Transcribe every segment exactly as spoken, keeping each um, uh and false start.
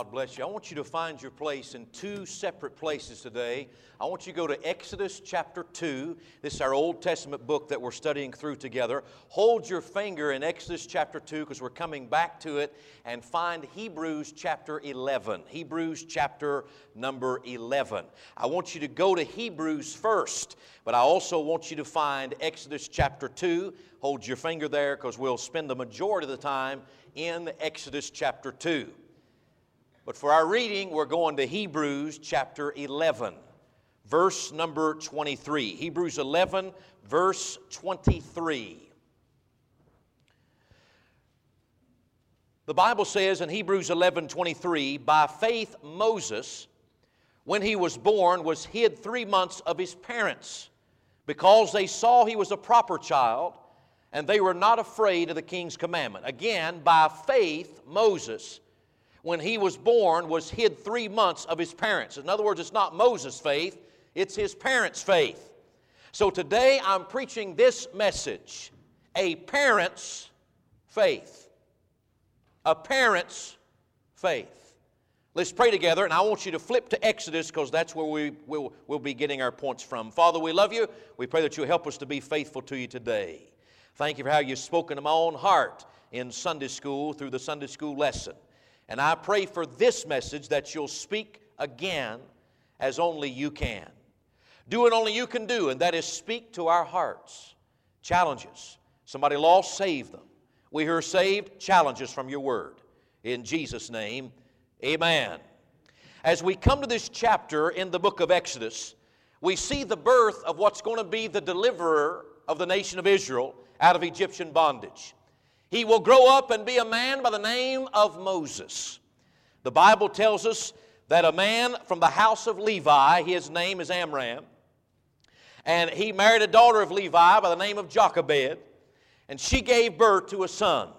God bless you. I want you to find your place in two separate places today. I want you to go to Exodus chapter two. This is our Old Testament book that we're studying through together. Hold your finger in Exodus chapter two because we're coming back to it, and find Hebrews chapter eleven. Hebrews chapter number eleven. I want you to go to Hebrews first, but I also want you to find Exodus chapter two. Hold your finger there because we'll spend the majority of the time in Exodus chapter two. But for our reading, we're going to Hebrews chapter eleven, verse number twenty-three. Hebrews eleven, verse twenty-three. The Bible says in Hebrews eleven, twenty-three, by faith Moses, when he was born, was hid three months of his parents, because they saw he was a proper child, and they were not afraid of the king's commandment. Again, by faith, Moses, when he was born, was hid three months of his parents. In other words, it's not Moses' faith, it's his parents' faith. So today I'm preaching this message, a parent's faith. A parent's faith. Let's pray together, and I want you to flip to Exodus because that's where we will we'll be getting our points from. Father, we love you. We pray that you'll help us to be faithful to you today. Thank you for how you've spoken to my own heart in Sunday school through the Sunday school lesson. And I pray for this message that you'll speak again as only you can. Do what only you can do, and that is speak to our hearts. Challenges. Somebody lost, save them. We who are saved, challenges from your word. In Jesus' name, amen. As we come to this chapter in the book of Exodus, we see the birth of what's going to be the deliverer of the nation of Israel out of Egyptian bondage. He will grow up and be a man by the name of Moses. The Bible tells us that a man from the house of Levi, his name is Amram, and he married a daughter of Levi by the name of Jochebed, and she gave birth to a son.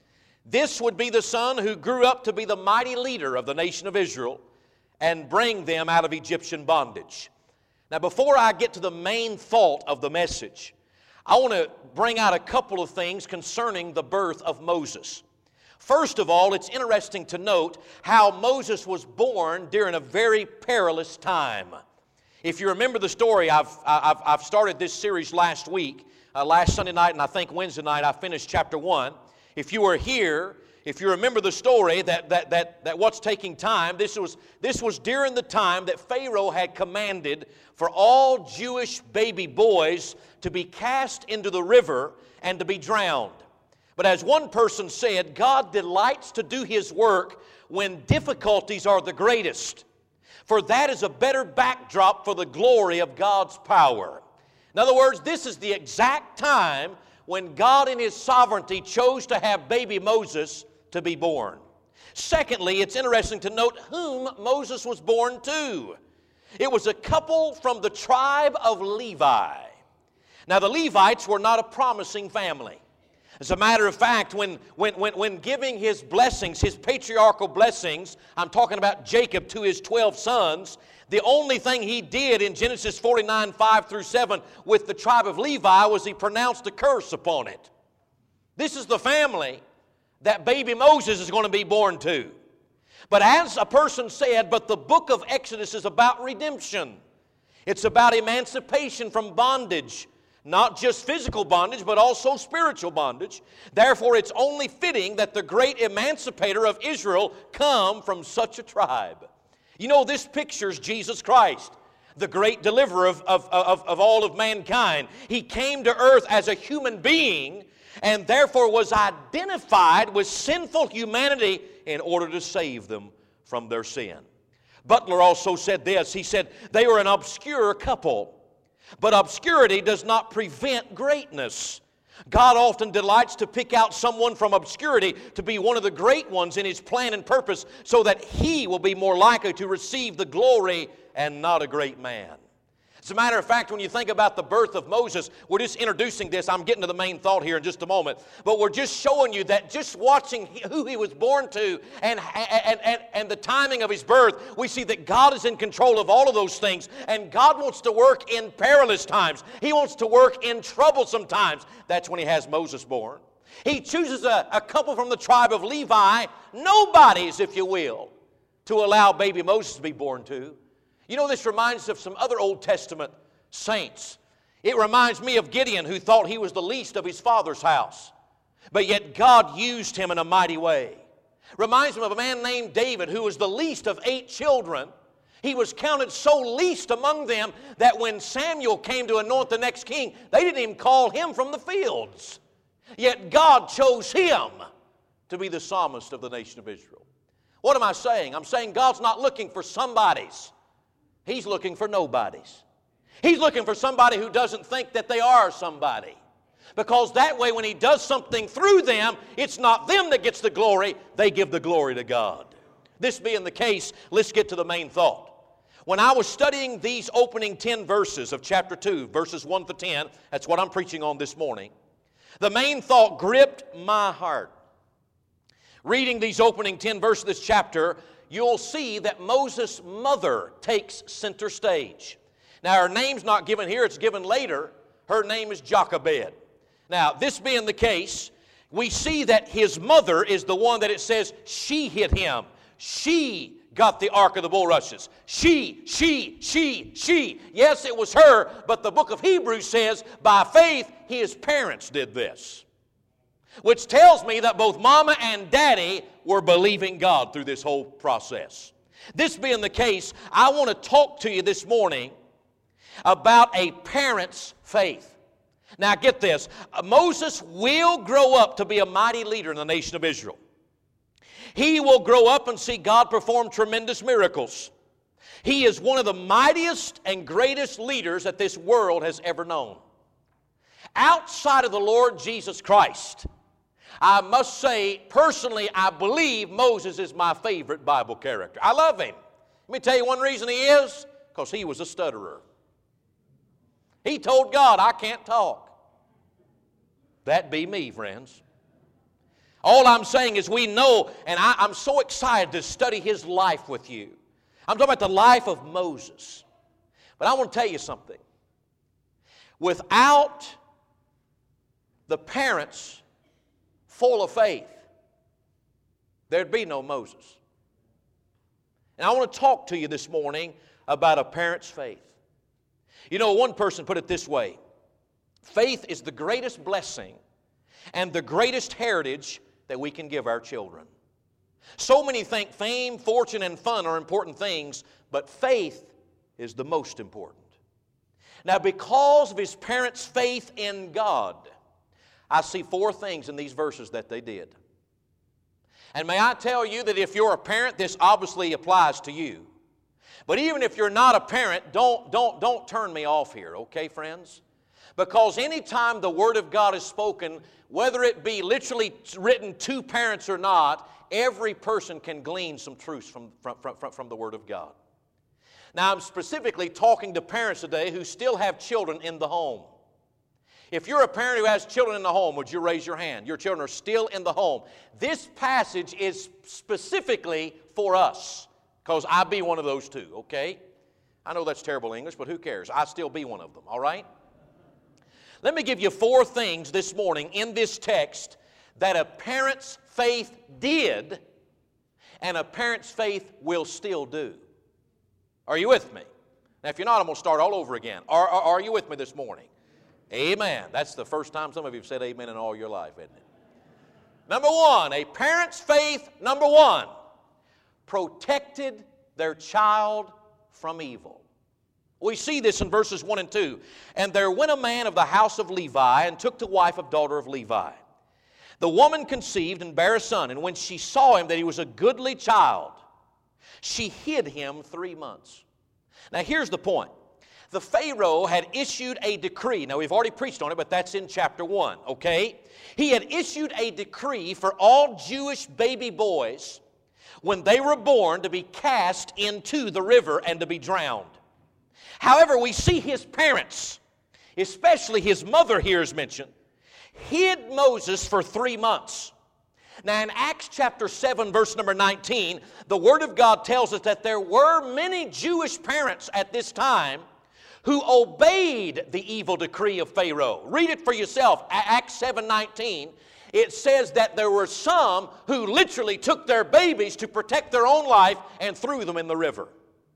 This would be the son who grew up to be the mighty leader of the nation of Israel and bring them out of Egyptian bondage. Now, before I get to the main thought of the message, I want to bring out a couple of things concerning the birth of Moses. First of all, it's interesting to note how Moses was born during a very perilous time. If you remember the story, I've, I've, I've started this series last week, uh, last Sunday night, and I think Wednesday night I finished chapter one. If you were here, if you remember the story, that, that, that, that what's taking time, this was, this was during the time that Pharaoh had commanded for all Jewish baby boys to be cast into the river and to be drowned. But as one person said, God delights to do His work when difficulties are the greatest, for that is a better backdrop for the glory of God's power. In other words, this is the exact time when God in His sovereignty chose to have baby Moses to be born. Secondly, it's interesting to note whom Moses was born to. It was a couple from the tribe of Levi. Now, the Levites were not a promising family. As a matter of fact, when, when, when, when giving his blessings, his patriarchal blessings, I'm talking about Jacob to his twelve sons, the only thing he did in Genesis forty-nine, five through seven with the tribe of Levi was he pronounced a curse upon it. This is the family that baby Moses is going to be born to. But as a person said, but the book of Exodus is about redemption. It's about emancipation from bondage. Not just physical bondage, but also spiritual bondage. Therefore, it's only fitting that the great emancipator of Israel come from such a tribe. You know, this pictures Jesus Christ, the great deliverer of, of, of, of all of mankind. He came to earth as a human being and therefore was identified with sinful humanity in order to save them from their sin. Butler also said this. He said, they were an obscure couple. But obscurity does not prevent greatness. God often delights to pick out someone from obscurity to be one of the great ones in His plan and purpose so that he will be more likely to receive the glory and not a great man. As a matter of fact, when you think about the birth of Moses, we're just introducing this. I'm getting to the main thought here in just a moment. But we're just showing you that just watching who he was born to and, and, and, and the timing of his birth, we see that God is in control of all of those things. And God wants to work in perilous times. He wants to work in troublesome times. That's when He has Moses born. He chooses a, a couple from the tribe of Levi, nobodies, if you will, to allow baby Moses to be born to. You know, this reminds us of some other Old Testament saints. It reminds me of Gideon, who thought he was the least of his father's house, but yet God used him in a mighty way. Reminds me of a man named David, who was the least of eight children. He was counted so least among them that when Samuel came to anoint the next king, they didn't even call him from the fields. Yet God chose him to be the psalmist of the nation of Israel. What am I saying? I'm saying God's not looking for somebodies. He's looking for nobodies. He's looking for somebody who doesn't think that they are somebody. Because that way, when He does something through them, it's not them that gets the glory, they give the glory to God. This being the case, let's get to the main thought. When I was studying these opening ten verses of chapter two, verses one to ten, that's what I'm preaching on this morning, the main thought gripped my heart. Reading these opening ten verses of this chapter, you'll see that Moses' mother takes center stage. Now, her name's not given here, it's given later. Her name is Jochebed. Now, this being the case, we see that his mother is the one that it says she hit him. She got the ark of the bulrushes. She, she, she, she. Yes, it was her, but the book of Hebrews says by faith his parents did this. Which tells me that both mama and daddy were believing God through this whole process. This being the case, I want to talk to you this morning about a parent's faith. Now get this, Moses will grow up to be a mighty leader in the nation of Israel. He will grow up and see God perform tremendous miracles. He is one of the mightiest and greatest leaders that this world has ever known. Outside of the Lord Jesus Christ, I must say, personally, I believe Moses is my favorite Bible character. I love him. Let me tell you one reason he is, because he was a stutterer. He told God, I can't talk. That be me, friends. All I'm saying is we know, and I, I'm so excited to study his life with you. I'm talking about the life of Moses. But I want to tell you something. Without the parents full of faith, there'd be no Moses. And I want to talk to you this morning about a parent's faith. You know, one person put it this way: faith is the greatest blessing and the greatest heritage that we can give our children. So many think fame, fortune, and fun are important things, but faith is the most important. Now, because of his parents' faith in God, I see four things in these verses that they did. And may I tell you that if you're a parent, this obviously applies to you. But even if you're not a parent, don't, don't, don't turn me off here, okay, friends? Because anytime the Word of God is spoken, whether it be literally written to parents or not, every person can glean some truths from, from, from, from the Word of God. Now, I'm specifically talking to parents today who still have children in the home. If you're a parent who has children in the home, would you raise your hand? Your children are still in the home. This passage is specifically for us, because I be one of those too, okay? I know that's terrible English, but who cares? I still be one of them, all right? Let me give you four things this morning in this text that a parent's faith did and a parent's faith will still do. Are you with me? Now, if you're not, I'm going to start all over again. Are, are, are you with me this morning? Amen. That's the first time some of you have said amen in all your life, isn't it? Number one, a parent's faith, number one, protected their child from evil. We see this in verses one and two. And there went a man of the house of Levi and took to wife a daughter of Levi. The woman conceived and bare a son, and when she saw him that he was a goodly child, she hid him three months. Now here's the point. The Pharaoh had issued a decree. Now, we've already preached on it, but that's in chapter one, okay? He had issued a decree for all Jewish baby boys, when they were born, to be cast into the river and to be drowned. However, we see his parents, especially his mother here is mentioned, hid Moses for three months. Now, in Acts chapter seven, verse number nineteen, the Word of God tells us that there were many Jewish parents at this time who obeyed the evil decree of Pharaoh. Read it for yourself, Acts seven nineteen. it says that there were some who literally took their babies to protect their own life and threw them in the river.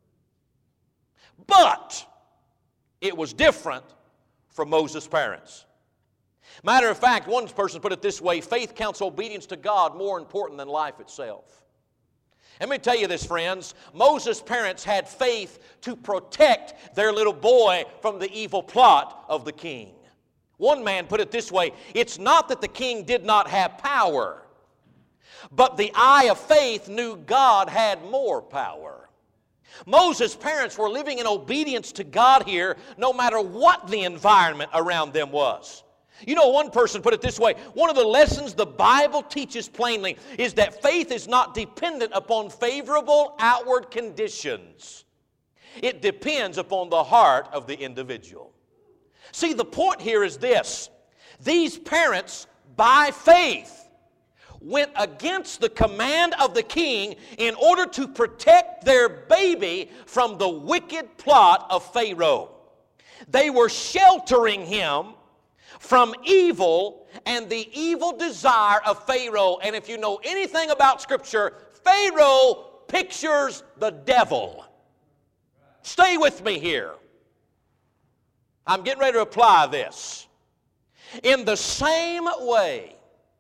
But it was different for Moses' parents. Matter of fact, one person put it this way: faith counts obedience to God more important than life itself. Let me tell you this, friends. Moses' parents had faith to protect their little boy from the evil plot of the king. One man put it this way: it's not that the king did not have power, but the eye of faith knew God had more power. Moses' parents were living in obedience to God here, no matter what the environment around them was. You know, one person put it this way: one of the lessons the Bible teaches plainly is that faith is not dependent upon favorable outward conditions. It depends upon the heart of the individual. See, the point here is this: these parents, by faith, went against the command of the king in order to protect their baby from the wicked plot of Pharaoh. They were sheltering him from evil and the evil desire of Pharaoh. And if you know anything about Scripture, Pharaoh pictures the devil. Stay with me here. I'm getting ready to apply this. In the same way,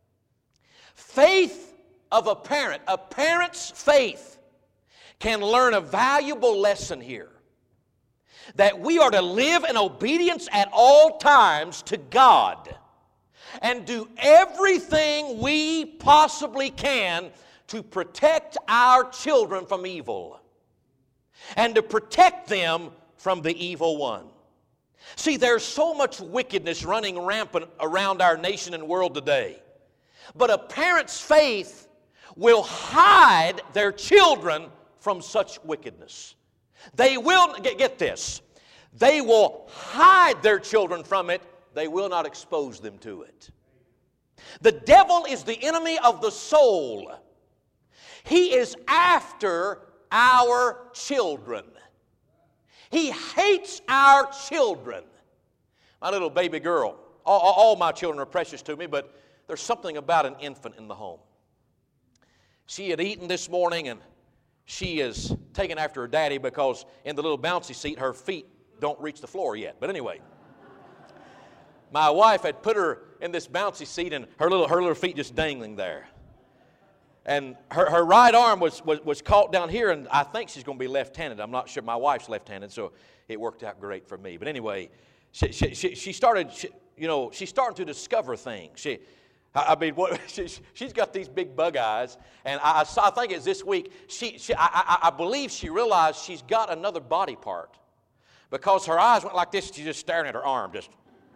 faith of a parent, a parent's faith, can learn a valuable lesson here. That we are to live in obedience at all times to God and do everything we possibly can to protect our children from evil and to protect them from the evil one. See, there's so much wickedness running rampant around our nation and world today. But a parent's faith will hide their children from such wickedness. They will, get, get this, they will hide their children from it. They will not expose them to it. The devil is the enemy of the soul. He is after our children. He hates our children. My little baby girl, all, all my children are precious to me, but there's something about an infant in the home. She had eaten this morning, and she is taking after her daddy because in the little bouncy seat, her feet don't reach the floor yet. But anyway, my wife had put her in this bouncy seat, and her little her little feet just dangling there. And her, her right arm was, was, was caught down here, and I think she's going to be left-handed. I'm not sure. My wife's left-handed, so it worked out great for me. But anyway, she, she, she, she started, she, you know, she's starting to discover things. She I mean, what, she, she's got these big bug eyes, and I, I, saw, I think it's this week, she, she, I, I, I believe she realized she's got another body part because her eyes went like this. She's just staring at her arm, just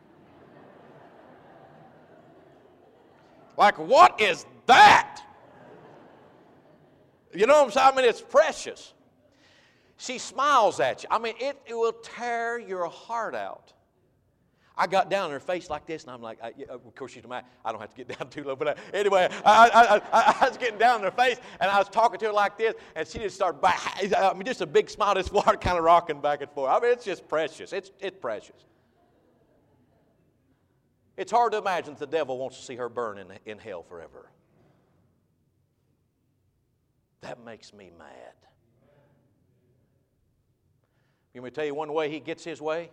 like, what is that? You know what I'm saying? I mean, it's precious. She smiles at you. I mean, it, it will tear your heart out. I got down in her face like this, and I'm like, I, yeah, of course, she's mad. I don't have to get down too low, but I, anyway, I, I, I, I was getting down in her face, and I was talking to her like this, and she just started, I mean, just a big smile, this water kind of rocking back and forth. I mean, it's just precious. It's, it's precious. It's hard to imagine that the devil wants to see her burn in, in hell forever. That makes me mad. Let me tell you one way he gets his way.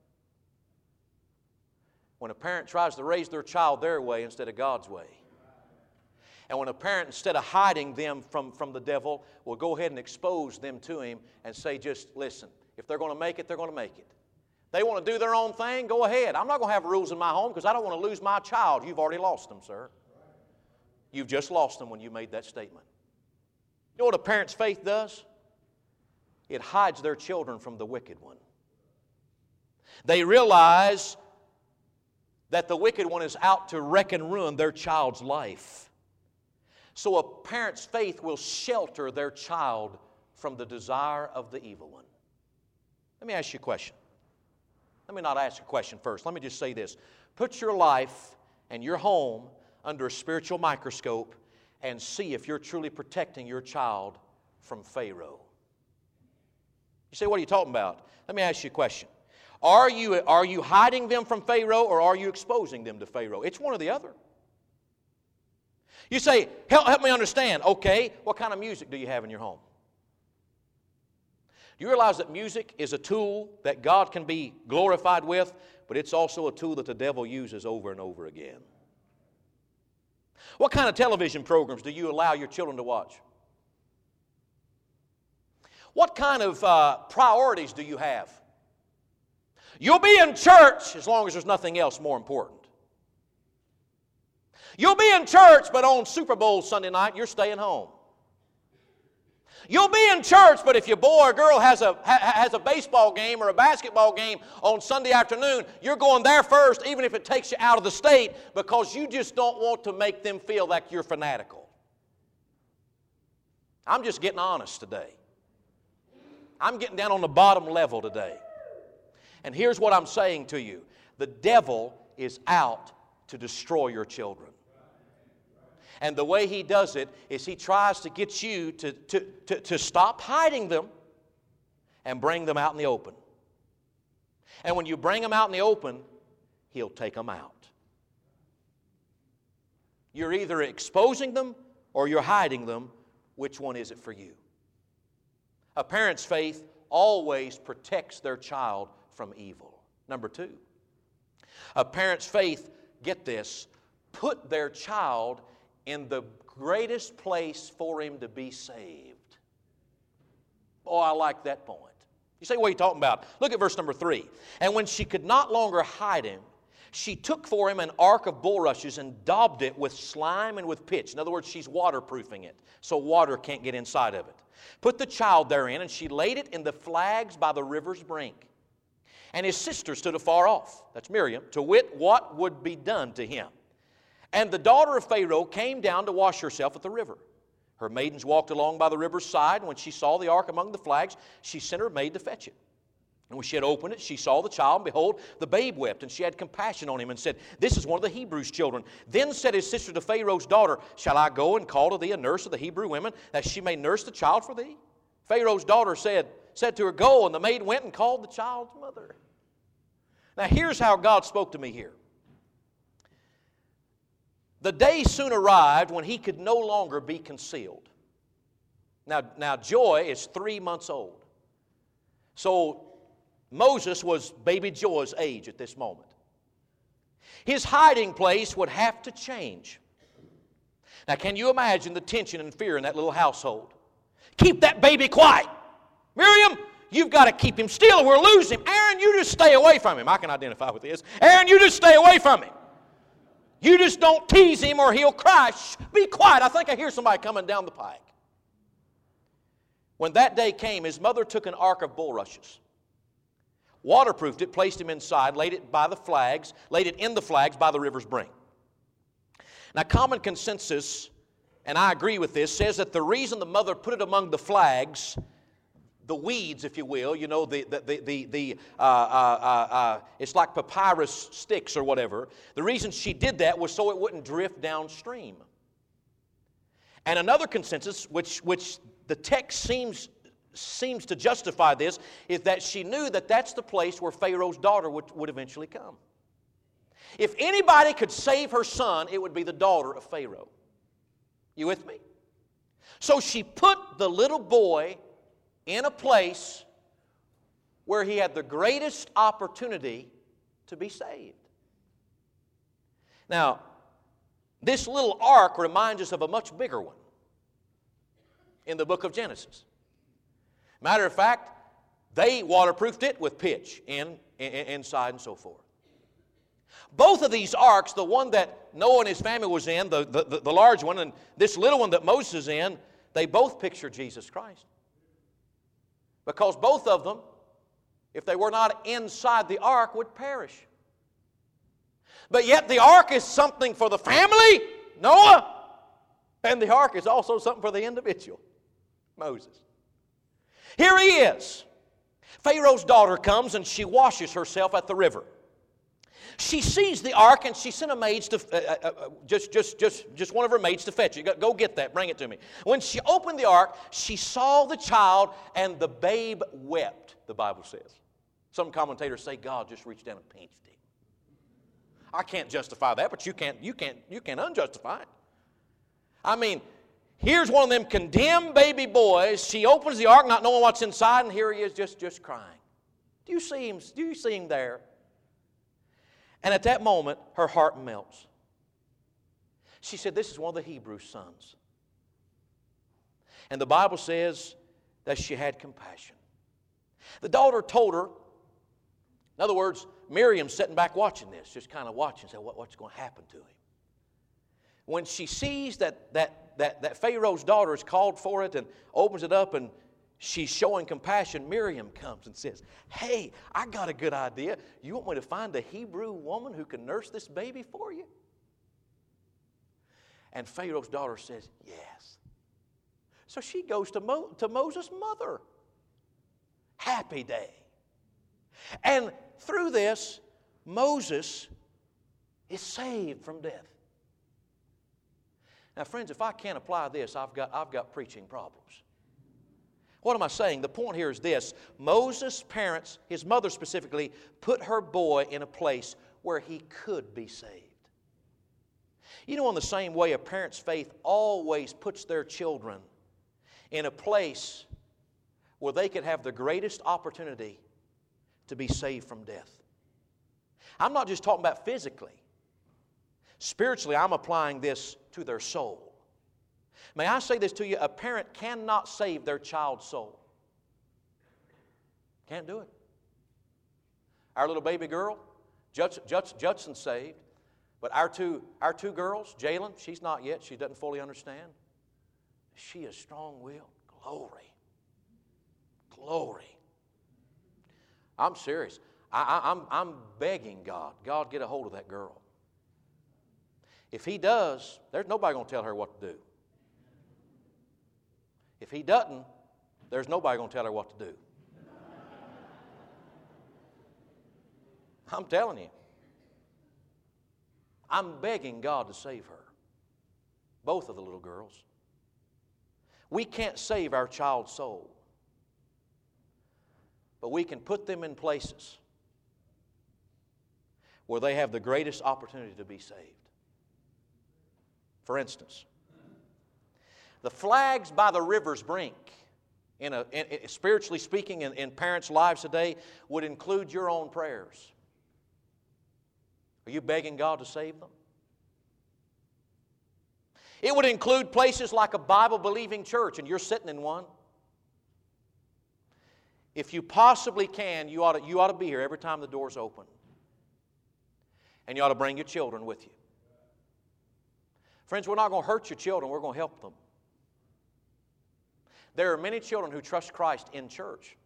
When a parent tries to raise their child their way instead of God's way. And when a parent, instead of hiding them from, from the devil, will go ahead and expose them to him and say, just listen, if they're going to make it, they're going to make it. They want to do their own thing, go ahead. I'm not going to have rules in my home because I don't want to lose my child. You've already lost them, sir. You've just lost them when you made that statement. You know what a parent's faith does? It hides their children from the wicked one. They realize that the wicked one is out to wreck and ruin their child's life. So a parent's faith will shelter their child from the desire of the evil one. Let me ask you a question. Let me not ask a question first. Let me just say this. Put your life and your home under a spiritual microscope and see if you're truly protecting your child from Pharaoh. You say, what are you talking about? Let me ask you a question. Are you, are you hiding them from Pharaoh, or are you exposing them to Pharaoh? It's one or the other. You say, help, help me understand. Okay, what kind of music do you have in your home? Do you realize that music is a tool that God can be glorified with, but it's also a tool that the devil uses over and over again? What kind of television programs do you allow your children to watch? What kind of uh, priorities do you have? You'll be in church as long as there's nothing else more important. You'll be in church, but on Super Bowl Sunday night, you're staying home. You'll be in church, but if your boy or girl has a, ha, has a baseball game or a basketball game on Sunday afternoon, you're going there first, even if it takes you out of the state, because you just don't want to make them feel like you're fanatical. I'm just getting honest today. I'm getting down on the bottom level today. And here's what I'm saying to you. The devil is out to destroy your children. And the way he does it is he tries to get you to, to, to, to stop hiding them and bring them out in the open. And when you bring them out in the open, he'll take them out. You're either exposing them or you're hiding them. Which one is it for you? A parent's faith always protects their child from evil. Number two, a parent's faith, get this, put their child in the greatest place for him to be saved. Oh, I like that point. You say, what are you talking about? Look at verse number three. And when she could not longer hide him, she took for him an ark of bulrushes and daubed it with slime and with pitch. In other words, she's waterproofing it so water can't get inside of it. Put the child therein, and she laid it in the flags by the river's brink. And his sister stood afar off, that's Miriam, to wit what would be done to him. And the daughter of Pharaoh came down to wash herself at the river. Her maidens walked along by the river's side, and when she saw the ark among the flags, she sent her maid to fetch it. And when she had opened it, she saw the child, and behold, the babe wept, and she had compassion on him, and said, This is one of the Hebrews' children. Then said his sister to Pharaoh's daughter, Shall I go and call to thee a nurse of the Hebrew women, that she may nurse the child for thee? Pharaoh's daughter said, said to her, Go, and the maid went and called the child's mother. Now here's how God spoke to me here. The day soon arrived when he could no longer be concealed. Now, now Joy is three months old. So Moses was baby Joy's age at this moment. His hiding place would have to change. Now, can you imagine the tension and fear in that little household? Keep that baby quiet. Miriam, you've got to keep him still or we'll lose him. Aaron, you just stay away from him. I can identify with this. Aaron, you just stay away from him. You just don't tease him or he'll cry. Shh, be quiet. I think I hear somebody coming down the pike. When that day came, his mother took an ark of bulrushes, waterproofed it, placed him inside, laid it by the flags, laid it in the flags by the river's brink. Now, common consensus, and I agree with this, says that the reason the mother put it among the flags, the weeds, if you will, you know, the, the, the, the, the uh, uh, uh, uh, it's like papyrus sticks or whatever. The reason she did that was so it wouldn't drift downstream. And another consensus, which, which the text seems, seems to justify this, is that she knew that that's the place where Pharaoh's daughter would, would eventually come. If anybody could save her son, it would be the daughter of Pharaoh. You with me? So she put the little boy in a place where he had the greatest opportunity to be saved. Now, this little ark reminds us of a much bigger one in the book of Genesis. Matter of fact, they waterproofed it with pitch in, in, inside and so forth. Both of these arks, the one that Noah and his family was in, the, the, the large one, and this little one that Moses is in, they both picture Jesus Christ. Because both of them, if they were not inside the ark, would perish. But yet the ark is something for the family, Noah, and the ark is also something for the individual, Moses. Here he is. Pharaoh's daughter comes and she washes herself at the river. She sees the ark and she sent a maid to uh, uh, uh, just, just, just, just one of her maids to fetch it. Go, go get that. Bring it to me. When she opened the ark, she saw the child and the babe wept. The Bible says. Some commentators say God just reached down and pinched him. I can't justify that, but you can't. You can't. You can't unjustify it. I mean, here's one of them condemned baby boys. She opens the ark not knowing what's inside, and here he is just, just crying. Do you see him? Do you see him there? And at that moment, her heart melts. She said, this is one of the Hebrew sons. And the Bible says that she had compassion. The daughter told her, in other words, Miriam's sitting back watching this, just kind of watching, saying, what, what's going to happen to him? When she sees that, that, that, that Pharaoh's daughter is called for it and opens it up and she's showing compassion, Miriam comes and says, hey, I got a good idea. You want me to find a Hebrew woman who can nurse this baby for you? And Pharaoh's daughter says, yes. So she goes to, Mo- to Moses' mother. Happy day. And through this, Moses is saved from death. Now, friends, if I can't apply this, I've got, I've got preaching problems. What am I saying? The point here is this. Moses' parents, his mother specifically, put her boy in a place where he could be saved. You know, in the same way, a parent's faith always puts their children in a place where they could have the greatest opportunity to be saved from death. I'm not just talking about physically. Spiritually, I'm applying this to their soul. May I say this to you? A parent cannot save their child's soul. Can't do it. Our little baby girl, Judson, Judson, Judson's saved. But our two, our two girls, Jalen, she's not yet. She doesn't fully understand. She is strong-willed. Glory. Glory. I'm serious. I, I, I'm, I'm begging God, God, get a hold of that girl. If He does, there's nobody going to tell her what to do. If He doesn't, there's nobody going to tell her what to do. I'm telling you. I'm begging God to save her. Both of the little girls. We can't save our child's soul. But we can put them in places where they have the greatest opportunity to be saved. For instance, the flags by the river's brink, in a, in, in, spiritually speaking, in, in parents' lives today, would include your own prayers. Are you begging God to save them? It would include places like a Bible-believing church, and you're sitting in one. If you possibly can, you ought to, you ought to be here every time the door's open. And you ought to bring your children with you. Friends, we're not going to hurt your children. We're going to help them. There are many children who trust Christ in church.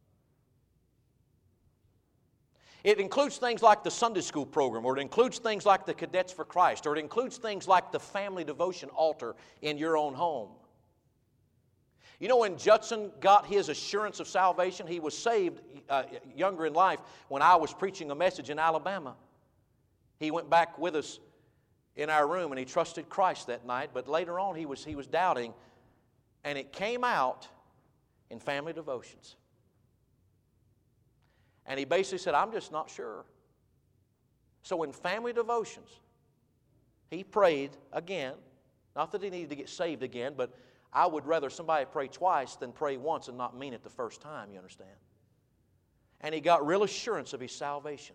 It includes things like the Sunday school program, or it includes things like the Cadets for Christ, or it includes things like the family devotion altar in your own home. You know, when Judson got his assurance of salvation, he was saved uh, younger in life when I was preaching a message in Alabama. He went back with us in our room and he trusted Christ that night, but later on he was, he was doubting, and it came out in family devotions. And he basically said, I'm just not sure. So in family devotions, he prayed again. Not that he needed to get saved again, but I would rather somebody pray twice than pray once and not mean it the first time, you understand? And he got real assurance of his salvation.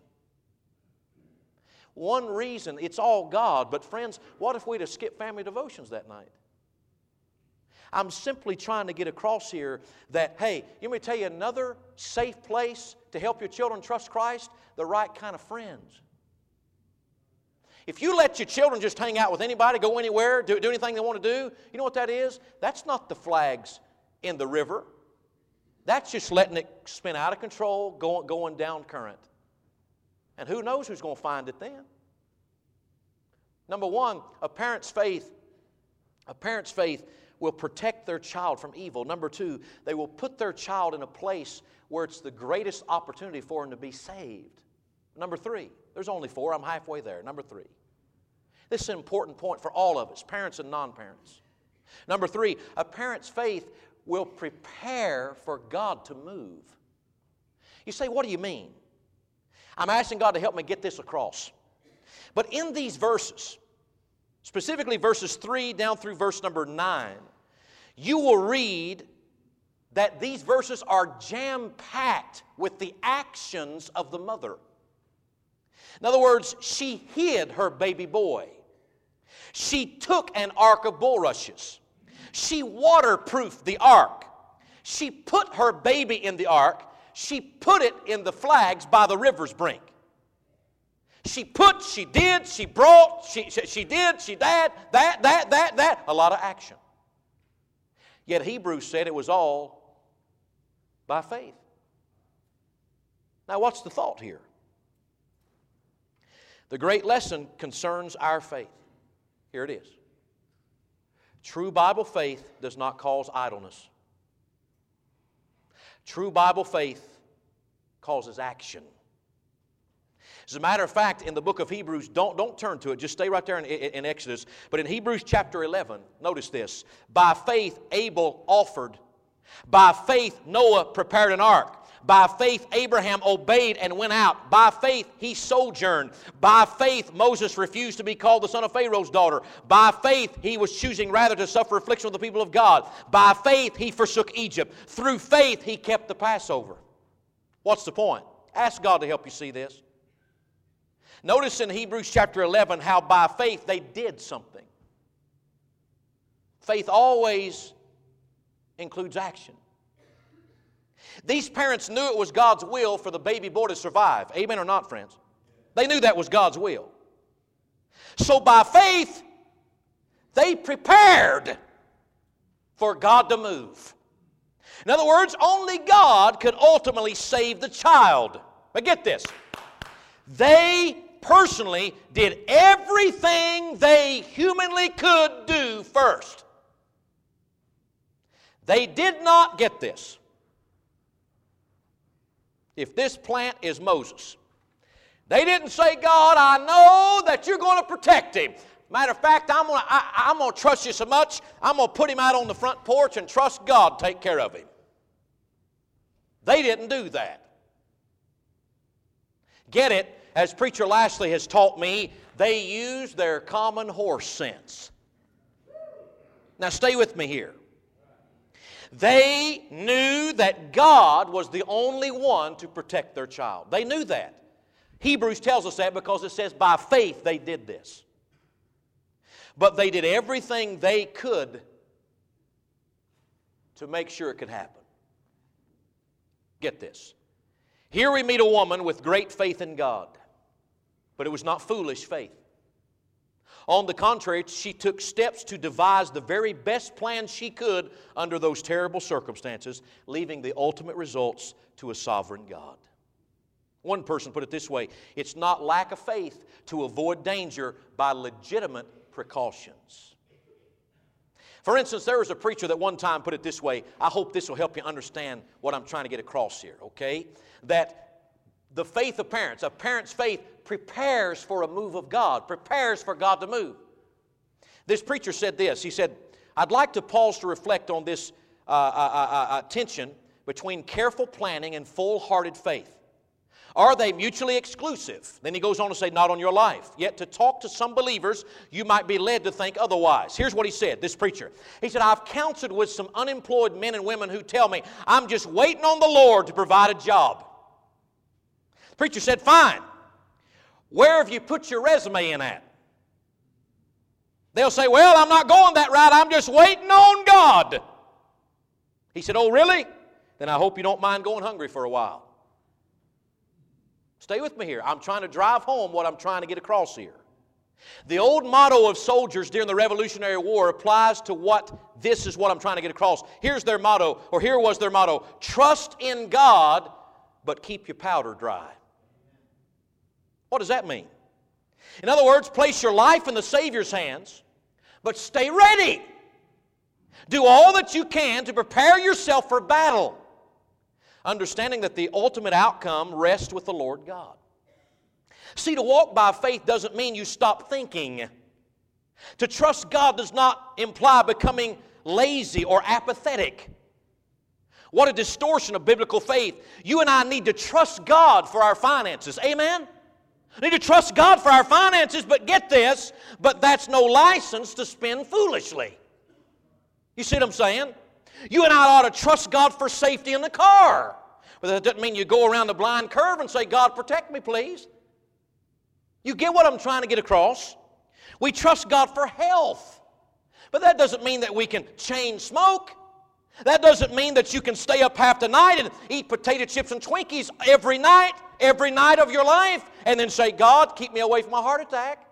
One reason, it's all God, but friends, what if we'd have skipped family devotions that night? I'm simply trying to get across here that, hey, let me tell you another safe place to help your children trust Christ, the right kind of friends. If you let your children just hang out with anybody, go anywhere, do, do anything they want to do, you know what that is? That's not the flags in the river. That's just letting it spin out of control, going, going down current. And who knows who's going to find it then? Number one, a parent's faith, a parent's faith will protect their child from evil. Number two, they will put their child in a place where it's the greatest opportunity for them to be saved. Number three, there's only four, I'm halfway there. Number three, this is an important point for all of us, parents and non-parents. Number three, a parent's faith will prepare for God to move. You say, what do you mean? I'm asking God to help me get this across. But in these verses, specifically verses three down through verse number nine, you will read that these verses are jam-packed with the actions of the mother. In other words, she hid her baby boy. She took an ark of bulrushes. She waterproofed the ark. She put her baby in the ark. She put it in the flags by the river's brink. She put, she did, she brought, she, she, she did, she did, that, that, that, that. A lot of action. Yet Hebrews said it was all by faith. Now what's the thought here? The great lesson concerns our faith. Here it is. True Bible faith does not cause idleness. True Bible faith causes action. As a matter of fact, in the book of Hebrews, don't, don't turn to it, just stay right there in, in, in Exodus. But in Hebrews chapter eleven, notice this. By faith Abel offered. By faith Noah prepared an ark. By faith Abraham obeyed and went out. By faith he sojourned. By faith Moses refused to be called the son of Pharaoh's daughter. By faith he was choosing rather to suffer affliction with the people of God. By faith he forsook Egypt. Through faith he kept the Passover. What's the point? Ask God to help you see this. Notice in Hebrews chapter eleven how by faith they did something. Faith always includes action. These parents knew it was God's will for the baby boy to survive. Amen or not, friends? They knew that was God's will. So by faith, they prepared for God to move. In other words, only God could ultimately save the child. But get this. They personally did everything they humanly could do first. They did not, get this, if this plant is Moses, they didn't say, God, I know that you're going to protect him. Matter of fact, I'm going to I'm going to trust you so much, I'm going to put him out on the front porch and trust God to take care of him. They didn't do that. Get it? As Preacher Lashley has taught me, they used their common horse sense. Now stay with me here. They knew that God was the only one to protect their child. They knew that. Hebrews tells us that because it says by faith they did this. But they did everything they could to make sure it could happen. Get this. Here we meet a woman with great faith in God. But it was not foolish faith. On the contrary, she took steps to devise the very best plan she could under those terrible circumstances, leaving the ultimate results to a sovereign God. One person put it this way, it's not lack of faith to avoid danger by legitimate precautions. For instance, there was a preacher that one time put it this way, I hope this will help you understand what I'm trying to get across here, okay? That the faith of parents, a parent's faith prepares for a move of God, prepares for God to move. This preacher said this, he said, I'd like to pause to reflect on this uh, uh, uh, uh, tension between careful planning and full-hearted faith. Are they mutually exclusive? Then he goes on to say, not on your life. Yet to talk to some believers, you might be led to think otherwise. Here's what he said, this preacher. He said, I've counseled with some unemployed men and women who tell me, I'm just waiting on the Lord to provide a job. The preacher said, fine. Where have you put your resume in at? They'll say, well, I'm not going that route. I'm just waiting on God. He said, oh, really? Then I hope you don't mind going hungry for a while. Stay with me here. I'm trying to drive home what I'm trying to get across here. The old motto of soldiers during the Revolutionary War applies to what this is what I'm trying to get across. Here's their motto, or here was their motto, trust in God, but keep your powder dry. What does that mean? In other words, place your life in the Savior's hands, but stay ready. Do all that you can to prepare yourself for battle, understanding that the ultimate outcome rests with the Lord God. See, to walk by faith doesn't mean you stop thinking. To trust God does not imply becoming lazy or apathetic. What a distortion of biblical faith. You and I need to trust God for our finances. Amen? We need to trust God for our finances, but get this, but that's no license to spend foolishly. You see what I'm saying? You and I ought to trust God for safety in the car. But that doesn't mean you go around the blind curve and say, God, protect me, please. You get what I'm trying to get across? We trust God for health. But that doesn't mean that we can chain smoke. That doesn't mean that you can stay up half the night and eat potato chips and Twinkies every night, every night of your life, and then say, God, keep me away from a heart attack.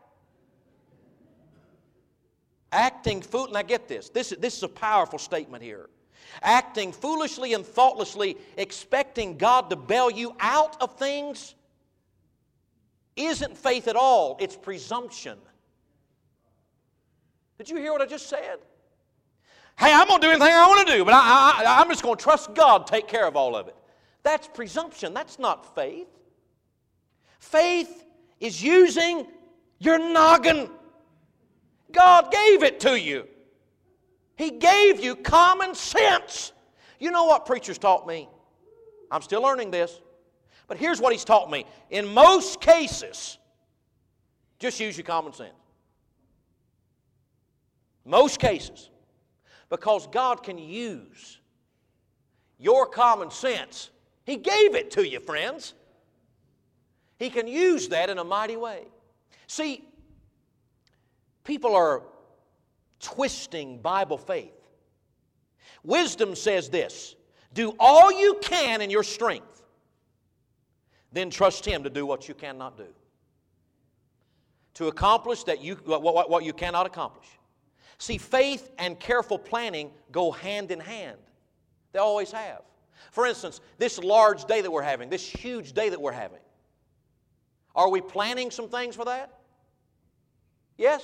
Acting fool. Now get this. This, this is a powerful statement here. Acting foolishly and thoughtlessly, expecting God to bail you out of things, isn't faith at all. It's presumption. Did you hear what I just said? Hey, I'm going to do anything I want to do, but I, I, I'm just going to trust God to take care of all of it. That's presumption. That's not faith. Faith is using your noggin. God gave it to you. He gave you common sense. You know what preachers taught me? I'm still learning this. But here's what he's taught me. In most cases, just use your common sense. Most cases. Because God can use your common sense. He gave it to you, friends. He can use that in a mighty way. See, people are twisting Bible faith. Wisdom says this: do all you can in your strength, then trust Him to do what you cannot do. To accomplish that you, what, what, what you cannot accomplish. See, faith and careful planning go hand in hand. They always have. For instance, this large day that we're having, this huge day that we're having, are we planning some things for that? Yes?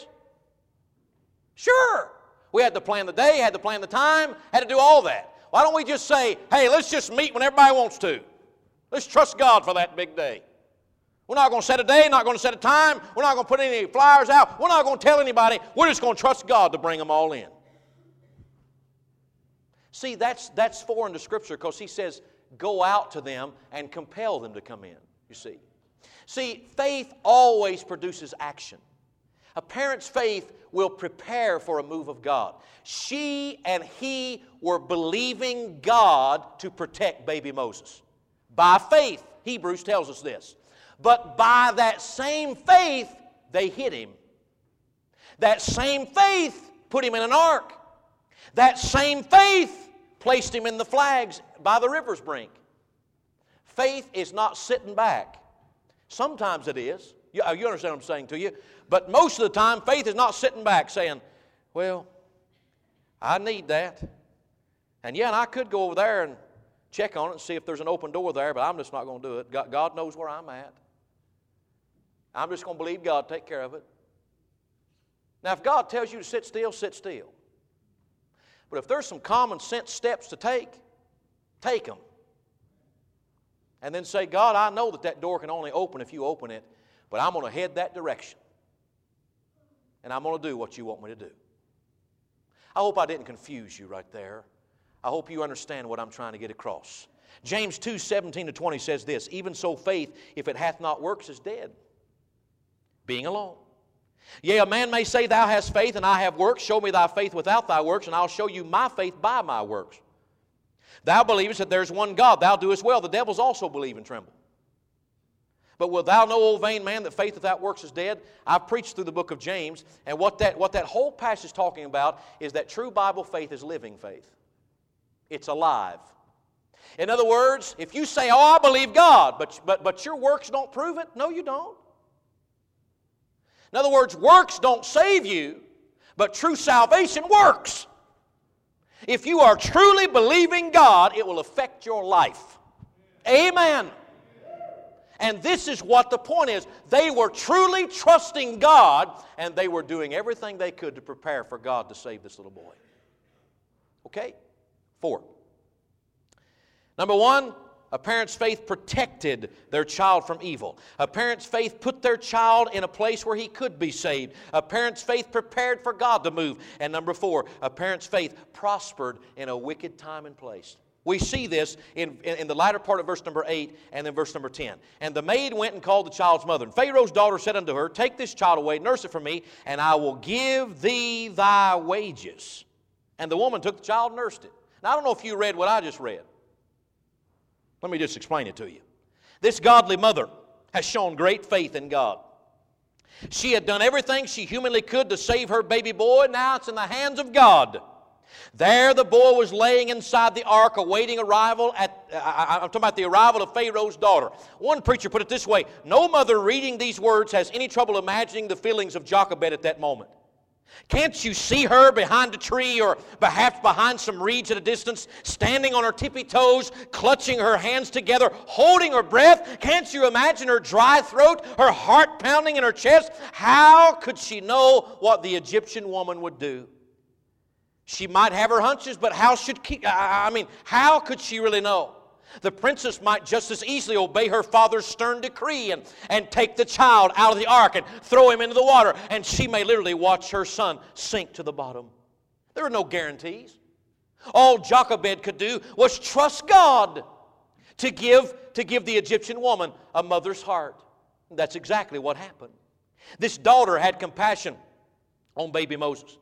Sure. We had to plan the day, had to plan the time, had to do all that. Why don't we just say, hey, let's just meet when everybody wants to. Let's trust God for that big day. We're not going to set a day, not going to set a time. We're not going to put any flyers out. We're not going to tell anybody. We're just going to trust God to bring them all in. See, that's, that's foreign to Scripture because He says, go out to them and compel them to come in, you see. See, faith always produces action. A parent's faith will prepare for a move of God. She and he were believing God to protect baby Moses. By faith, Hebrews tells us this. But by that same faith, they hid him. That same faith put him in an ark. That same faith placed him in the flags by the river's brink. Faith is not sitting back. Sometimes it is. You, you understand what I'm saying to you? But most of the time, faith is not sitting back saying, well, I need that. And yeah, and I could go over there and check on it and see if there's an open door there, but I'm just not going to do it. God, God knows where I'm at. I'm just going to believe God, take care of it. Now, if God tells you to sit still, sit still. But if there's some common sense steps to take, take them. And then say, God, I know that that door can only open if you open it, but I'm going to head that direction. And I'm going to do what you want me to do. I hope I didn't confuse you right there. I hope you understand what I'm trying to get across. James two, seventeen to twenty says this, even so faith, if it hath not works, is dead, being alone. Yea, a man may say, thou hast faith, and I have works. Show me thy faith without thy works, and I'll show you my faith by my works. Thou believest that there's one God, thou doest well. The devils also believe and tremble. But wilt thou know, O vain man, that faith without works is dead? I've preached through the book of James, and what that, what that whole passage is talking about is that true Bible faith is living faith. It's alive. In other words, if you say, oh, I believe God, but, but, but your works don't prove it, no, you don't. In other words, works don't save you, but true salvation works. If you are truly believing God, it will affect your life. Amen. And this is what the point is. They were truly trusting God, and they were doing everything they could to prepare for God to save this little boy. Okay? Four. Number one, a parent's faith protected their child from evil. A parent's faith put their child in a place where he could be saved. A parent's faith prepared for God to move. And number four, a parent's faith prospered in a wicked time and place. We see this in, in, in the latter part of verse number eight and then verse number ten. And the maid went and called the child's mother. And Pharaoh's daughter said unto her, Take this child away, nurse it for me, and I will give thee thy wages. And the woman took the child and nursed it. Now, I don't know if you read what I just read. Let me just explain it to you. This godly mother has shown great faith in God. She had done everything she humanly could to save her baby boy. Now it's in the hands of God. There the boy was laying inside the ark awaiting arrival at, I, I'm talking about the arrival of Pharaoh's daughter. One preacher put it this way, no mother reading these words has any trouble imagining the feelings of Jochebed at that moment. Can't you see her behind a tree or perhaps behind some reeds at a distance, standing on her tippy toes, clutching her hands together, holding her breath? Can't you imagine her dry throat, her heart pounding in her chest? How could she know what the Egyptian woman would do? She might have her hunches, but how should she, I mean, how could she really know? The princess might just as easily obey her father's stern decree and, and take the child out of the ark and throw him into the water, and she may literally watch her son sink to the bottom. There are no guarantees. All Jochebed could do was trust God to give, to give the Egyptian woman a mother's heart. That's exactly what happened. This daughter had compassion on baby Moses.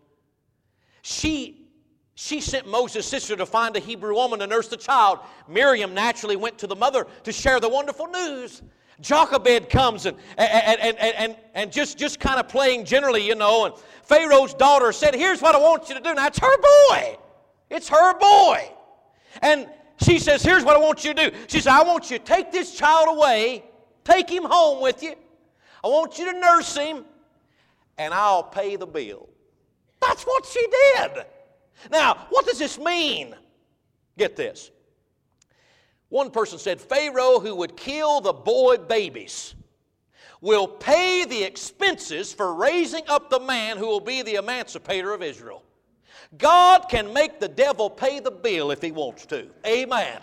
She, she sent Moses' sister to find a Hebrew woman to nurse the child. Miriam naturally went to the mother to share the wonderful news. Jochebed comes and, and, and, and, and just, just kind of playing generally, you know. And Pharaoh's daughter said, here's what I want you to do. Now, it's her boy. It's her boy. And she says, here's what I want you to do. She says, I want you to take this child away, take him home with you. I want you to nurse him, and I'll pay the bill. That's what she did. Now, what does this mean? Get this. One person said, Pharaoh, who would kill the boy babies, will pay the expenses for raising up the man who will be the emancipator of Israel. God can make the devil pay the bill if he wants to. Amen.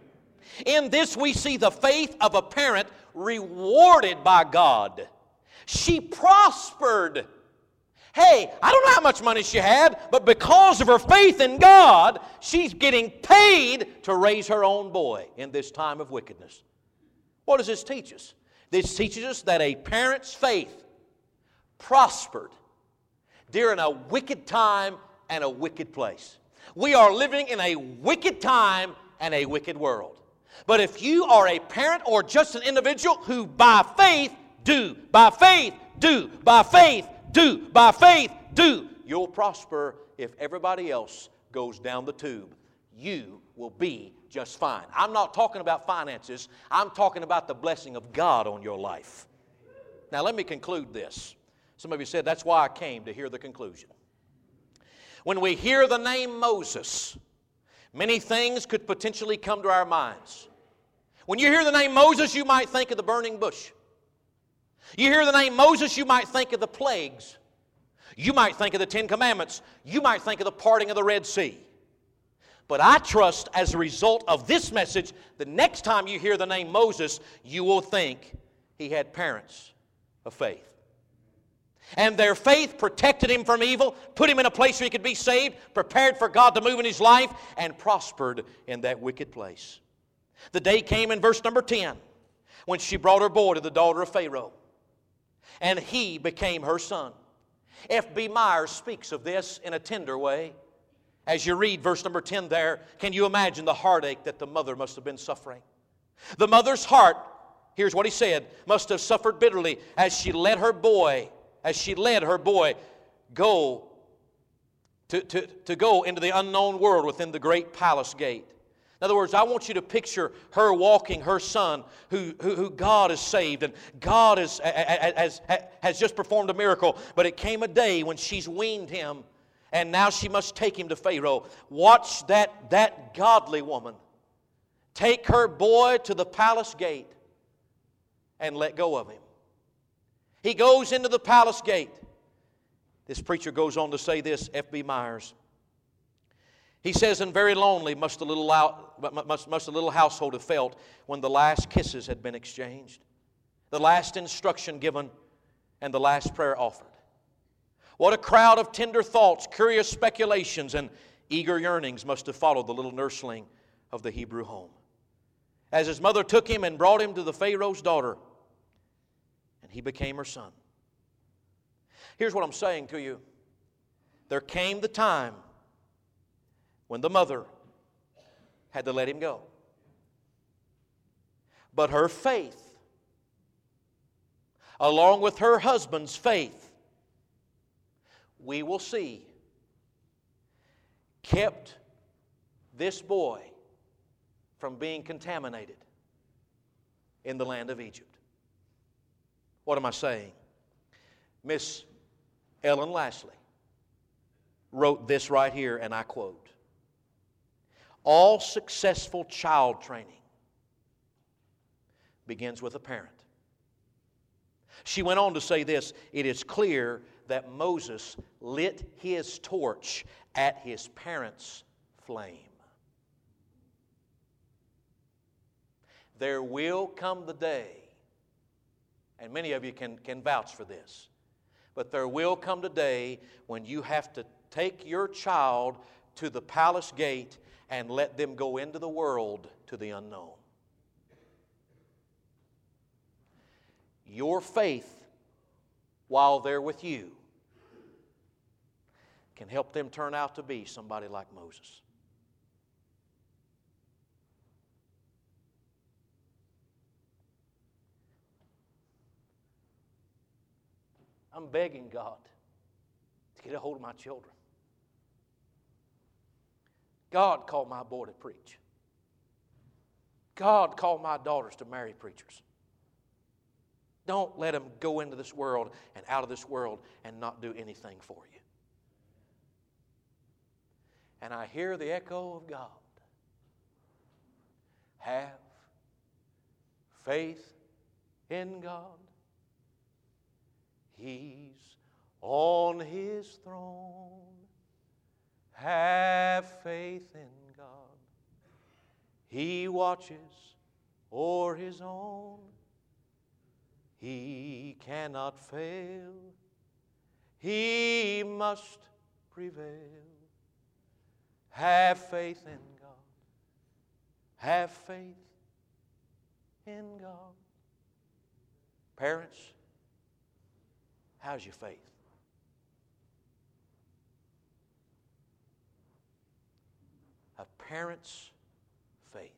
In this we see the faith of a parent rewarded by God. She prospered. Hey, I don't know how much money she had, but because of her faith in God, she's getting paid to raise her own boy in this time of wickedness. What does this teach us? This teaches us that a parent's faith prospered during a wicked time and a wicked place. We are living in a wicked time and a wicked world. But if you are a parent or just an individual who by faith do, by faith do, by faith do, by faith do, you'll prosper. If everybody else goes down the tube, you will be just fine. I'm not talking about finances. I'm talking about the blessing of God on your life. Now let me conclude this. Some of you said, that's why I came, to hear the conclusion. When we hear the name Moses, many things could potentially come to our minds. When you hear the name Moses, you might think of the burning bush. You hear the name Moses, you might think of the plagues. You might think of the Ten Commandments. You might think of the parting of the Red Sea. But I trust as a result of this message, the next time you hear the name Moses, you will think he had parents of faith. And their faith protected him from evil, put him in a place where he could be saved, prepared for God to move in his life, and prospered in that wicked place. The day came in verse number ten when she brought her boy to the daughter of Pharaoh, and he became her son. F B Myers speaks of this in a tender way. As you read verse number ten there, can you imagine the heartache that the mother must have been suffering? The mother's heart, here's what he said, must have suffered bitterly as she let her boy, as she led her boy go to, to, to go into the unknown world within the great palace gate. In other words, I want you to picture her walking her son who, who, who God has saved, and God has, has, has just performed a miracle. But it came a day when she's weaned him, and now she must take him to Pharaoh. Watch that, that godly woman take her boy to the palace gate and let go of him. He goes into the palace gate. This preacher goes on to say this, F B Myers. He says, and very lonely must the little, must, must the little household have felt when the last kisses had been exchanged, the last instruction given, and the last prayer offered. What a crowd of tender thoughts, curious speculations, and eager yearnings must have followed the little nursling of the Hebrew home. As his mother took him and brought him to the Pharaoh's daughter, and he became her son. Here's what I'm saying to you. There came the time when the mother had to let him go. But her faith, along with her husband's faith, we will see, kept this boy from being contaminated in the land of Egypt. What am I saying? Miss Ellen Lashley wrote this right here, and I quote, "All successful child training begins with a parent." She went on to say this, "It is clear that Moses lit his torch at his parents' flame." There will come the day, and many of you can, can vouch for this, but there will come the day when you have to take your child to the palace gate and let them go into the world to the unknown. Your faith, while they're with you, can help them turn out to be somebody like Moses. I'm begging God to get a hold of my children. God called my boy to preach. God called my daughters to marry preachers. Don't let them go into this world and out of this world and not do anything for you. And I hear the echo of God. Have faith in God. He's on His throne. Have faith in God. He watches o'er His own. He cannot fail. He must prevail. Have faith in God. Have faith in God. Parents, how's your faith? A parent's faith.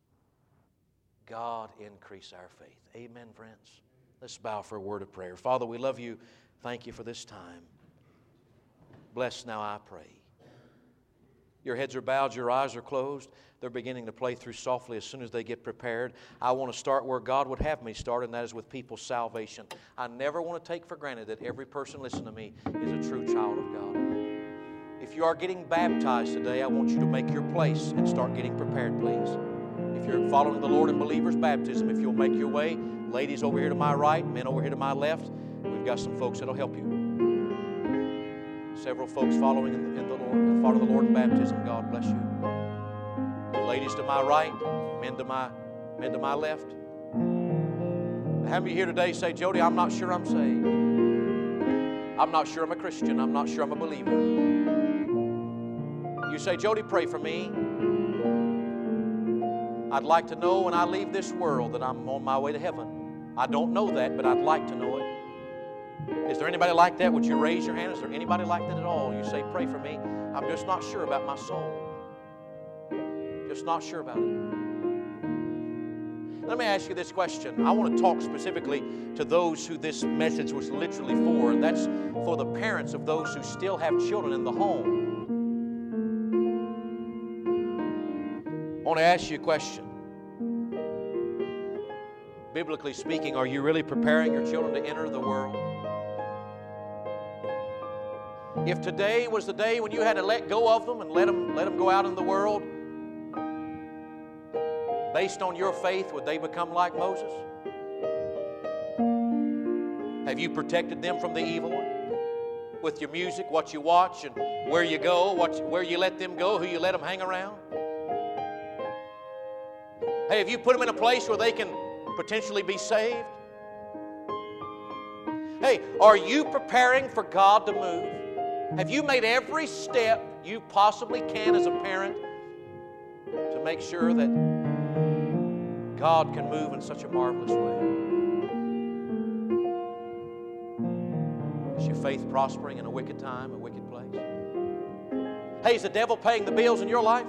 God increase our faith. Amen, friends. Let's bow for a word of prayer. Father, we love you. Thank you for this time. Bless now, I pray. Your heads are bowed, your eyes are closed. They're beginning to play through softly as soon as they get prepared. I want to start where God would have me start, and that is with people's salvation. I never want to take for granted that every person listening to me is a true child of God. If you are getting baptized today, I want you to make your place and start getting prepared, please. If you're following the Lord in believer's baptism, if you'll make your way, ladies over here to my right, men over here to my left, we've got some folks that'll help you. Several folks following in the, in the Lord, following the Lord in baptism. God bless you. Ladies to my right, men to my men to my left. How many of you here today say, Jody, I'm not sure I'm saved. I'm not sure I'm a Christian. I'm not sure I'm a believer. You say, Jody, pray for me. I'd like to know when I leave this world that I'm on my way to heaven. I don't know that, but I'd like to know it. Is there anybody like that? Would you raise your hand? Is there anybody like that at all? You say, pray for me. I'm just not sure about my soul. Just not sure about it. Let me ask you this question. I want to talk specifically to those who this message was literally for, and that's for the parents of those who still have children in the home. I want to ask you a question. Biblically speaking, are you really preparing your children to enter the world? If today was the day when you had to let go of them and let them, let them go out in the world, based on your faith, would they become like Moses? Have you protected them from the evil one? With your music, what you watch, and where you go, what, where you let them go, who you let them hang around? Hey, have you put them in a place where they can potentially be saved? Hey, are you preparing for God to move? Have you made every step you possibly can as a parent to to make sure that God can move in such a marvelous way? Is your faith prospering in a wicked time, a wicked place? Hey, is the devil paying the bills in your life?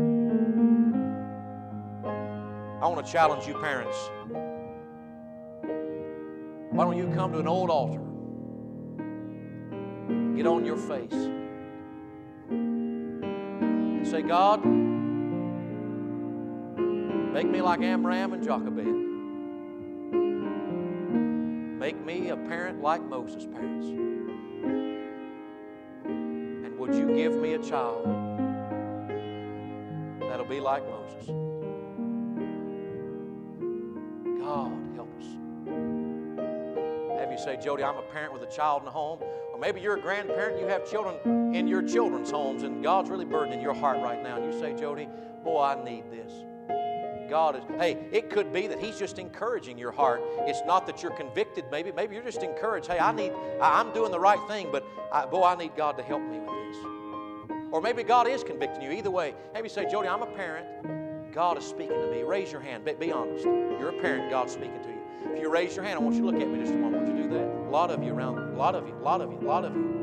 I want to challenge you parents. Why don't you come to an old altar? Get on your face and say, God, make me like Amram and Jochebed. Make me a parent like Moses' parents. And would you give me a child that'll be like Moses? God, help us. Have you say, Jody, I'm a parent with a child in the home. Or maybe you're a grandparent, you have children in your children's homes, and God's really burdening your heart right now. And you say, Jody, boy, I need this. God is, hey, it could be that He's just encouraging your heart. It's not that you're convicted, maybe. Maybe you're just encouraged. Hey, I need, I, I'm doing the right thing, but I, boy, I need God to help me with this. Or maybe God is convicting you. Either way, maybe you say, Jody, I'm a parent. God is speaking to me. Raise your hand. Be, be honest. You're a parent. God's speaking to you. If you raise your hand, I want you to look at me just a moment. Would you do that? A lot of you around. A lot of you. A lot of you. A lot of you.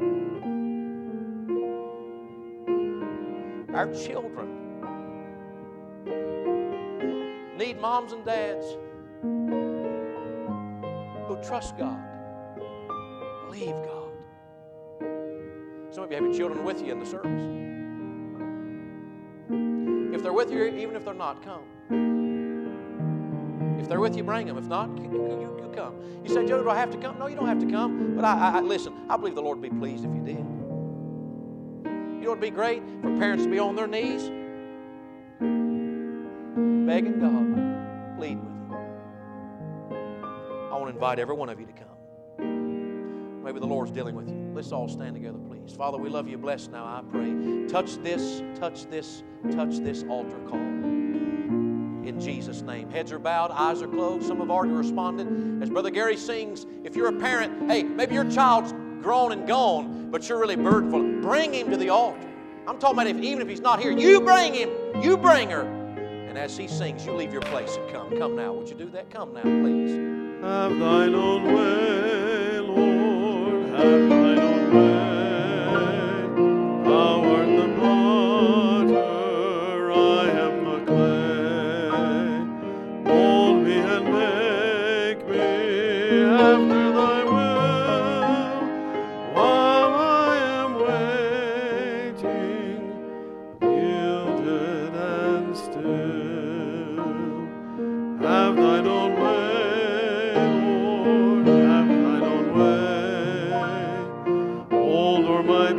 Our children need moms and dads who trust God, believe God. Some of you have your children with you in the service. If they're with you, even if they're not, come. If they're with you, bring them. If not, you, you, you come. You say, Joe, do I have to come? No, you don't have to come. But I, I, listen, I believe the Lord would be pleased if you did. You know what would be great? For parents to be on their knees, begging God, pleading with Him. I want to invite every one of you to come. Maybe the Lord's dealing with you. Let's all stand together, please. Father, we love you. Bless now, I pray. Touch this, touch this, touch this altar call. In Jesus' name. Heads are bowed, eyes are closed. Some have already responded. As Brother Gary sings, if you're a parent, hey, maybe your child's grown and gone, but you're really burdened. Bring him to the altar. I'm talking about if, even if he's not here, you bring him, you bring her. And as he sings, you leave your place and come. Come now. Would you do that? Come now, please. Have thine own way, Lord, have thine own way. Thou art the potter, I am the clay. Mold me and make me after thy will. While I am waiting, yielded and still. Have thine own way. My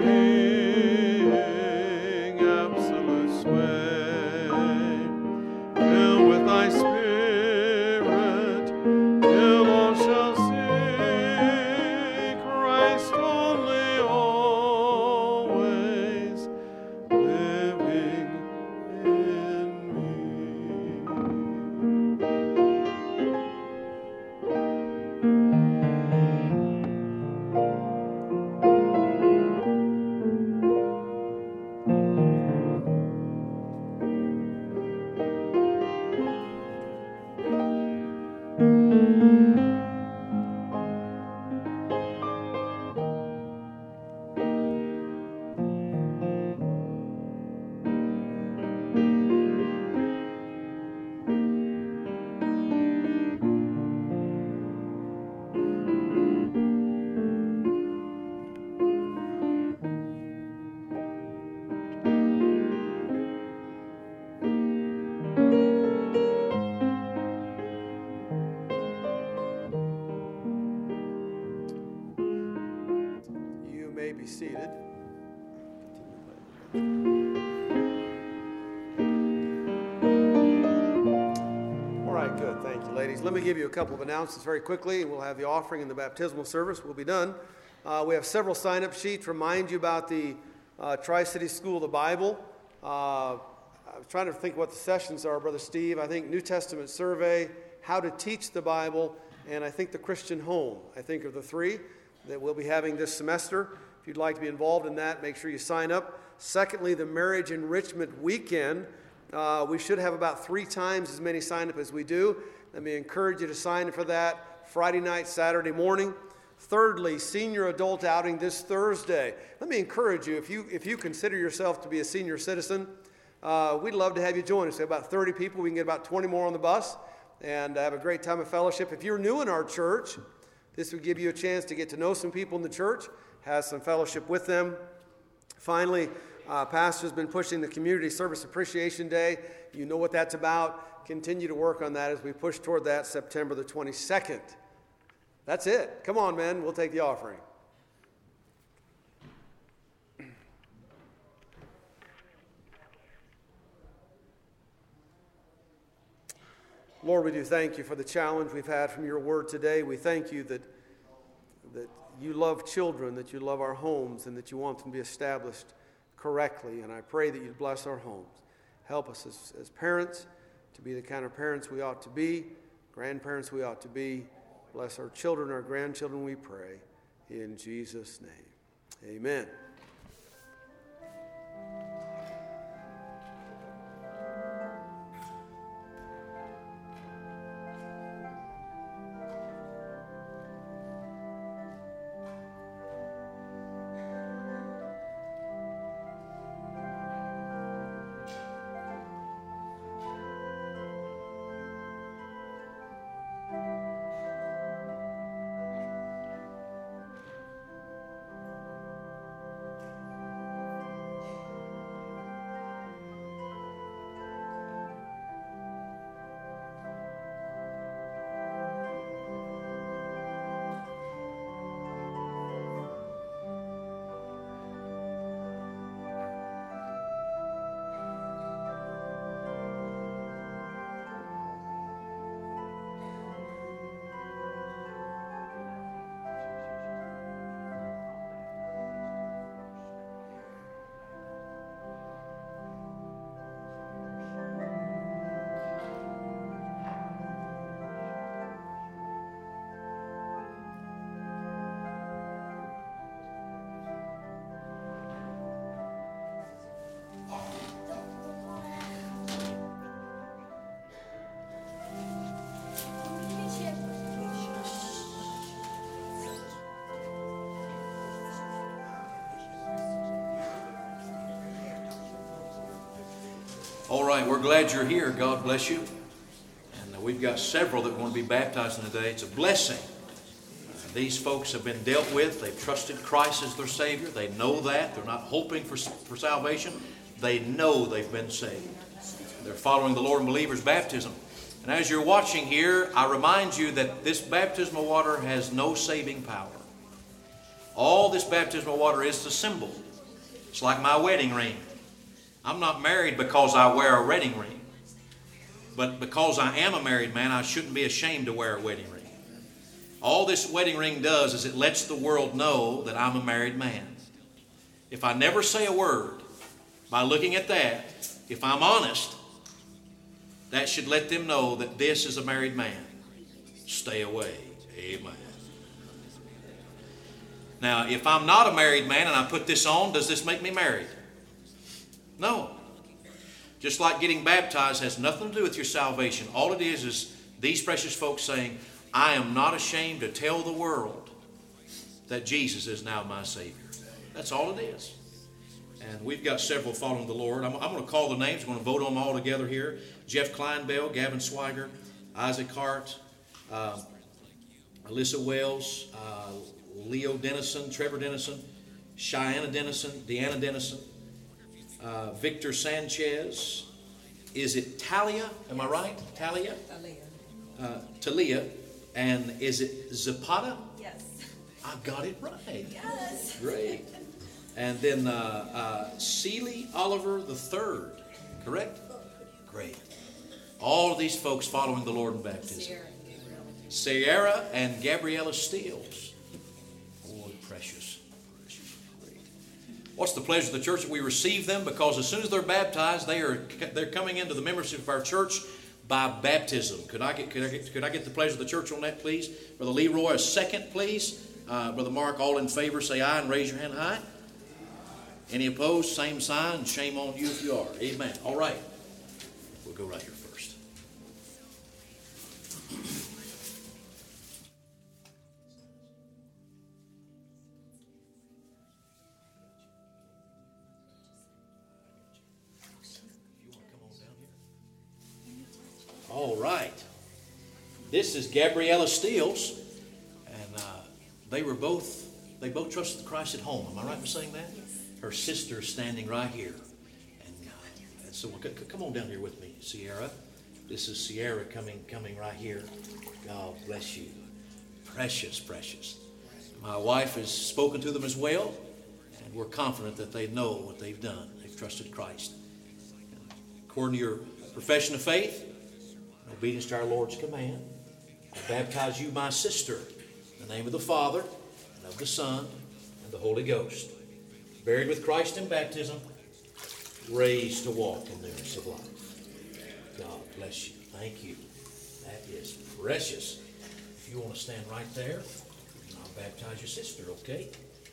being, absolute sway, fill with thy spirit, till all shall see Christ only, always living in be seated. All right, good. Thank you, ladies. Let me give you a couple of announcements very quickly, and we'll have the offering and the baptismal service. We'll be done. Uh, we have several sign-up sheets. Remind you about the uh, Tri-City School of the Bible. Uh, I was trying to think what the sessions are, Brother Steve. I think New Testament survey, how to teach the Bible, and I think the Christian home, I think, are the three that we'll be having this semester. If you'd like to be involved in that, make sure you sign up. Secondly, the Marriage Enrichment Weekend. Uh, we should have about three times as many sign up as we do. Let me encourage you to sign up for that Friday night, Saturday morning. Thirdly, senior adult outing this Thursday. Let me encourage you, if you if you consider yourself to be a senior citizen, uh, we'd love to have you join us. We have about thirty people. We can get about twenty more on the bus and have a great time of fellowship. If you're new in our church, this would give you a chance to get to know some people in the church, have some fellowship with them. Finally, uh, Pastor's been pushing the Community Service Appreciation Day. You know what that's about. Continue to work on that as we push toward that September the twenty-second. That's it. Come on, men. We'll take the offering. Lord, we do thank you for the challenge we've had from your word today. We thank you that, that you love children, that you love our homes, and that you want them to be established correctly. And I pray that you'd bless our homes. Help us as, as parents to be the kind of parents we ought to be, grandparents we ought to be. Bless our children, our grandchildren, we pray. In Jesus' name, amen. All right, we're glad you're here. God bless you. And uh, we've got several that want to be baptized today. It's a blessing. Uh, these folks have been dealt with. They've trusted Christ as their Savior. They know that. They're not hoping for, for salvation. They know they've been saved. They're following the Lord and believers' baptism. And as you're watching here, I remind you that this baptismal water has no saving power. All this baptismal water is a symbol. It's like my wedding ring. I'm not married because I wear a wedding ring. But because I am a married man, I shouldn't be ashamed to wear a wedding ring. All this wedding ring does is it lets the world know that I'm a married man. If I never say a word, by looking at that, if I'm honest, that should let them know that this is a married man. Stay away. Amen. Now, if I'm not a married man and I put this on, does this make me married? No. Just like getting baptized has nothing to do with your salvation. All it is is these precious folks saying, I am not ashamed to tell the world that Jesus is now my Savior. That's all it is. And we've got several following the Lord. I'm, I'm going to call the names. We're going to vote on them all together here. Jeff Kleinbell, Gavin Swiger, Isaac Hart, uh, Alyssa Wells, uh, Leo Dennison, Trevor Dennison, Cheyenne Dennison, Deanna Dennison, uh, Victor Sanchez. Is it Talia? Am I right? Talia? Talia. Uh, Talia. And is it Zapata? Yes. I got it right. Yes. Great. And then uh, uh, Seeley Oliver the third, correct? Great. All of these folks following the Lord in baptism. Sierra and Gabriella Steels. Oh, precious. Precious. Great. What's the pleasure of the church that we receive them? Because as soon as they're baptized, they are they're coming into the membership of our church by baptism. Could I get could I get could I get the pleasure of the church on that, please? Brother Leroy, a second, please. Uh, Brother Mark, all in favor, say aye and raise your hand high. Any opposed? Same sign. Shame on you if you are. Amen. All right. We'll go right here first. All right. This is Gabriella Steels, and uh, they were both, they both trusted Christ at home. Am I right in saying that? Her sister is standing right here. And, uh, and so c- c- come on down here with me, Sierra. This is Sierra coming, coming right here. God bless you. Precious, precious. My wife has spoken to them as well, and we're confident that they know what they've done. They've trusted Christ. According to your profession of faith, in obedience to our Lord's command, I baptize you, my sister, in the name of the Father, and of the Son, and the Holy Ghost. Buried with Christ in baptism, raised to walk in newness of life. God bless you. Thank you. That is precious. If you want to stand right there, I'll baptize your sister, okay?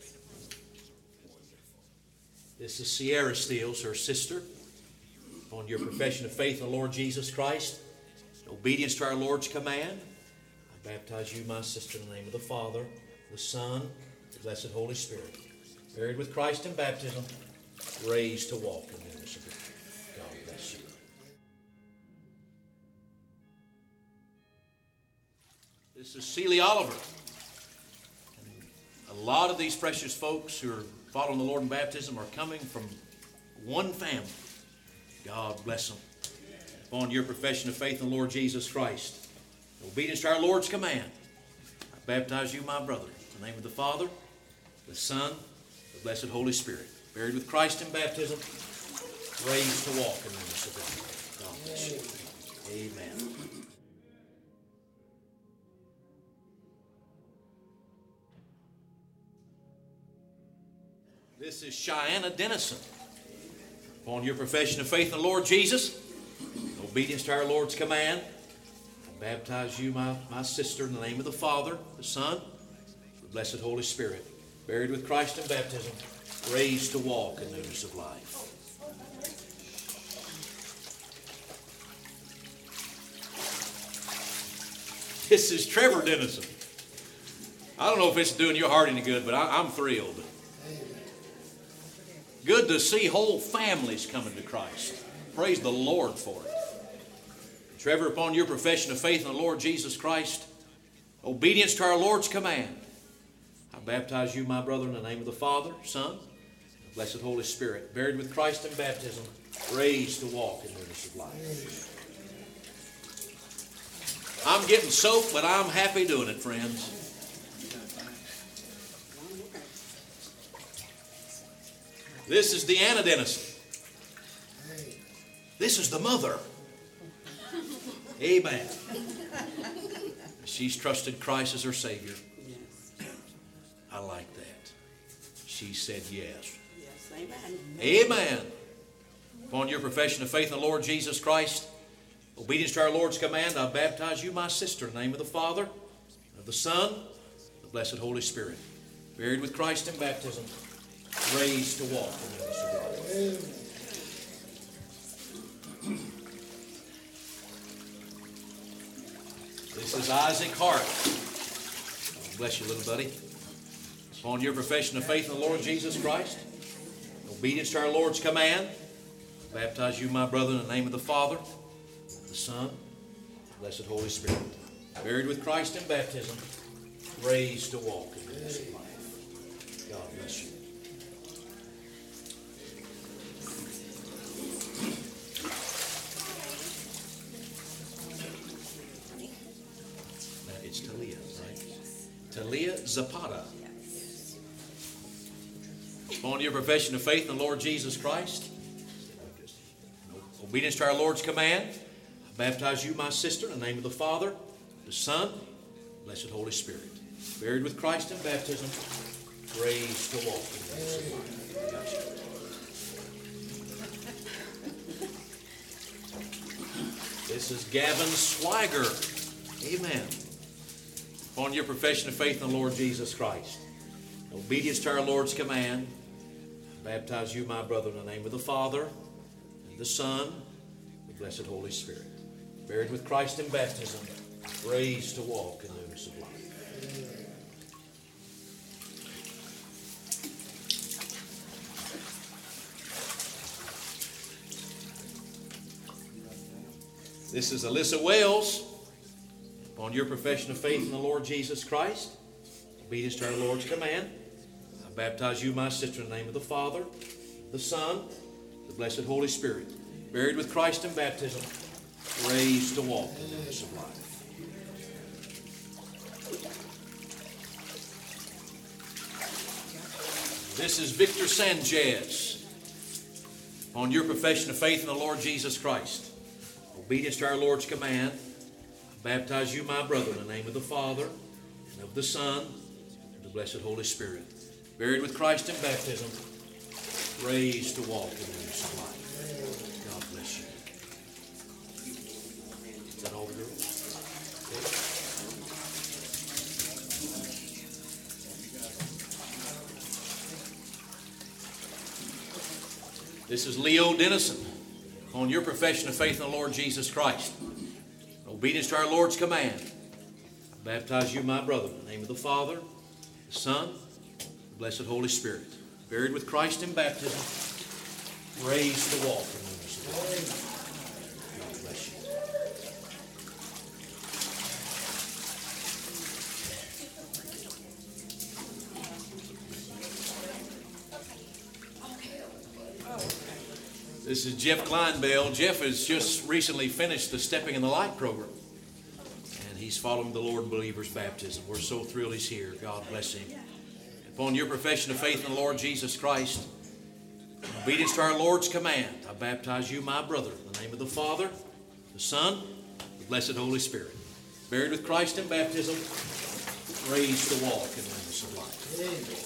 This is Sierra Steels, her sister. On your profession of faith in the Lord Jesus Christ, in obedience to our Lord's command, I baptize you, my sister, in the name of the Father, the Son, the blessed Holy Spirit. Buried with Christ in baptism, raised to walk in newness of life. God bless you. This is Celie Oliver. And a lot of these precious folks who are following the Lord in baptism are coming from one family. God bless them. Upon your profession of faith in the Lord Jesus Christ, in obedience to our Lord's command, I baptize you, my brother, in the name of the Father, the Son, the blessed Holy Spirit. Buried with Christ in baptism, raised to walk in newness of life. God bless you. Amen. This is Cheyenne Dennison. Upon your profession of faith in the Lord Jesus, in obedience to our Lord's command, I baptize you, my, my sister, in the name of the Father, the Son, the blessed Holy Spirit. Buried with Christ in baptism, raised to walk in newness of life. This is Trevor Dennison. I don't know if it's doing your heart any good, but I, I'm thrilled. Good to see whole families coming to Christ. Praise the Lord for it. Trevor, upon your profession of faith in the Lord Jesus Christ, obedience to our Lord's command, I baptize you, my brother, in the name of the Father, Son, and the blessed Holy Spirit. Buried with Christ in baptism, raised to walk in newness of life. I'm getting soaked, but I'm happy doing it, friends. This is Deanna Dennison. This is the mother. Amen. She's trusted Christ as her Savior. I like that. She said yes. Yes, amen. Amen. Upon your profession of faith in the Lord Jesus Christ, obedience to our Lord's command, I baptize you, my sister, in the name of the Father, of the Son, the blessed Holy Spirit. Buried with Christ in baptism, raised to walk in newness of life. This is Isaac Hart. Bless you, little buddy. Upon your profession of faith in the Lord Jesus Christ, obedience to our Lord's command, I baptize you, my brother, in the name of the Father, the Son, the blessed Holy Spirit. Buried with Christ in baptism, raised to walk in newness of life. God bless you. It's Talia, right? Talia Zapata. Upon your profession of faith in the Lord Jesus Christ, obedience to our Lord's command, I baptize you, my sister, in the name of the Father, the Son, the blessed Holy Spirit. Buried with Christ in baptism, raised to walk in the newness of life. Gotcha. This is Gavin Swiger. Amen. Upon your profession of faith in the Lord Jesus Christ, obedience to our Lord's command, I baptize you, my brother, in the name of the Father, and the Son, the Blessed Holy Spirit. Buried with Christ in baptism, raised to walk in newness of life. This is Alyssa Wells. Upon your profession of faith in the Lord Jesus Christ, obedience to our Lord's command, I baptize you, my sister, in the name of the Father, the Son, the blessed Holy Spirit. Buried with Christ in baptism, raised to walk in newness of life. This is Victor Sanchez. On your profession of faith in the Lord Jesus Christ, obedience to our Lord's command, I baptize you, my brother, in the name of the Father, and of the Son, and the blessed Holy Spirit. Buried with Christ in baptism, raised to walk in newness of life. God bless you. Is that all the girls? This is Leo Dennison. On your profession of faith in the Lord Jesus Christ, in obedience to our Lord's command, I baptize you, my brother, in the name of the Father, the Son, the blessed Holy Spirit. Buried with Christ in baptism, raised to walk in newness of life. God bless you. This is Jeff Kleinbell. Jeff has just recently finished the Stepping in the Light program, and he's following the Lord in believers' baptism. We're so thrilled he's here. God bless him. Upon your profession of faith in the Lord Jesus Christ, in obedience to our Lord's command, I baptize you, my brother, in the name of the Father, the Son, the blessed Holy Spirit. Buried with Christ in baptism, raised to walk in newness of life. Amen.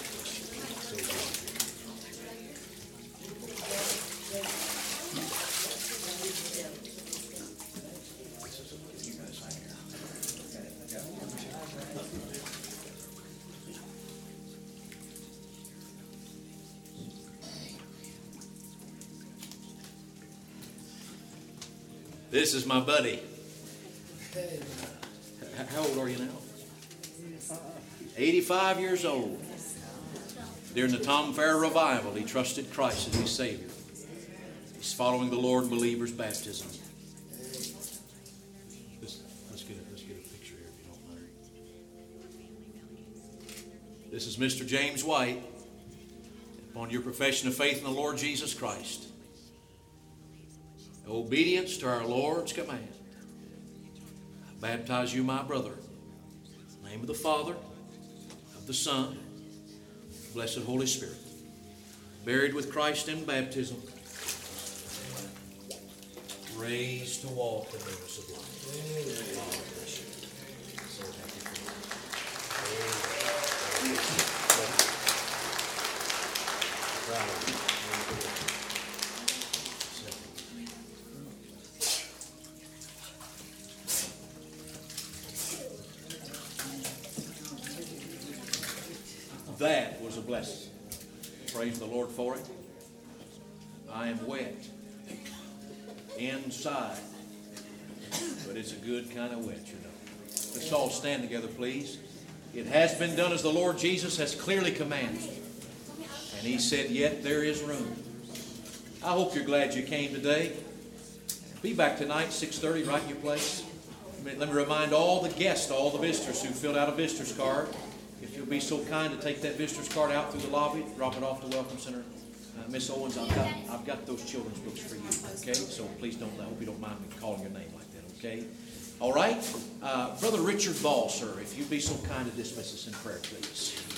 This is my buddy. How old are you now? eighty-five years old. During the Tom Fair revival, he trusted Christ as his Savior. He's following the Lord in believers' baptism. Let's, let's, get a, let's get a picture here, if you don't mind. This is Mister James White. Upon your profession of faith in the Lord Jesus Christ, obedience to our Lord's command, I baptize you, my brother, in the name of the Father, of the Son, of the blessed Holy Spirit. Buried with Christ in baptism, raised to walk in newness of life. God bless you. So happy for you. Proud of you. That was a blessing. Praise the Lord for it. I am wet inside, but it's a good kind of wet, you know. Let's all stand together, please. It has been done as the Lord Jesus has clearly commanded. And he said, yet there is room. I hope you're glad you came today. Be back tonight, six thirty, right in your place. Let me remind all the guests, all the visitors who filled out a visitor's card, if you'll be so kind to take that visitor's card out through the lobby, drop it off to the Welcome Center. Uh, Miss Owens, I've got, I've got those children's books for you, okay? So please don't, I hope you don't mind me calling your name like that, okay? All right? Uh, Brother Richard Ball, sir, if you'd be so kind to dismiss us in prayer, please.